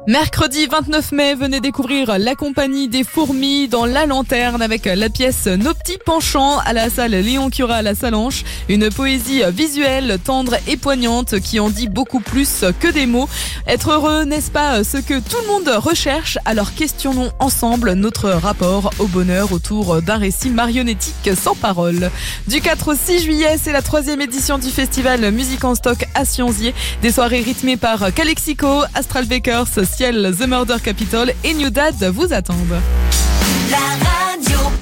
Mercredi 29 mai, venez découvrir la compagnie des fourmis dans La Lanterne avec la pièce Nos petits penchants à la salle Léon Cura à la Salanche. Une poésie visuelle, tendre et poignante qui en dit beaucoup plus que des mots. Être heureux, n'est-ce pas ce que tout le monde recherche? Alors questionnons ensemble notre rapport au bonheur autour d'un récit marionnettique sans parole. Du 4 au 6 juillet, c'est la 3e édition du festival Musique en Stock à Sionzier. Des soirées rythmées par Calexico, Astral Bakers, Ciel, The Murder Capital et New Dad vous attendent. La radio.